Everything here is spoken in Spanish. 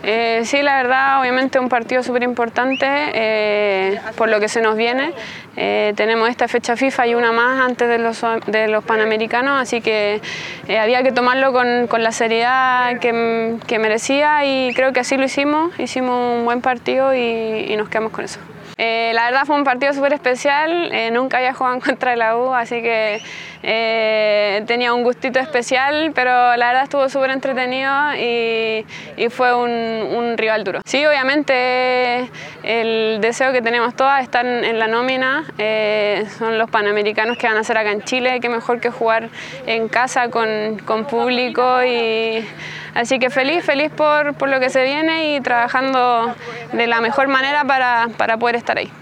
Sí, la verdad, obviamente un partido súper importante por lo que se nos viene. Tenemos esta fecha FIFA y una más antes de los Panamericanos, así que había que tomarlo con la seriedad que merecía y creo que así lo hicimos. Hicimos un buen partido y nos quedamos con eso. La verdad fue un partido súper especial, nunca había jugado en contra de la U, así que tenía un gustito especial, pero la verdad estuvo súper entretenido y fue un rival duro. Sí, obviamente el deseo que tenemos todas es estar en la nómina, son los Panamericanos que van a ser acá en Chile, qué mejor que jugar en casa con público y así que feliz por lo que se viene y trabajando de la mejor manera para poder estar ahí.